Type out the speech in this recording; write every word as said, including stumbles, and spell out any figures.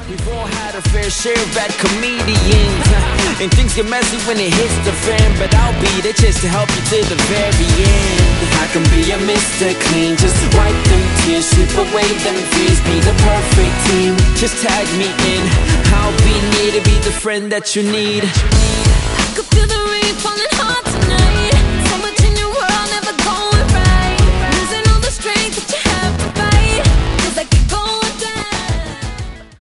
We've all had a fair share of bad comedians, and things get messy when it hits the fan. But I'll be there just to help you to the very end. I can be a Mister Clean, just wipe them tears, sweep away them fears, be the perfect team. Just tag me in, I'll be near to be the friend that you need. I could feel the rain falling hard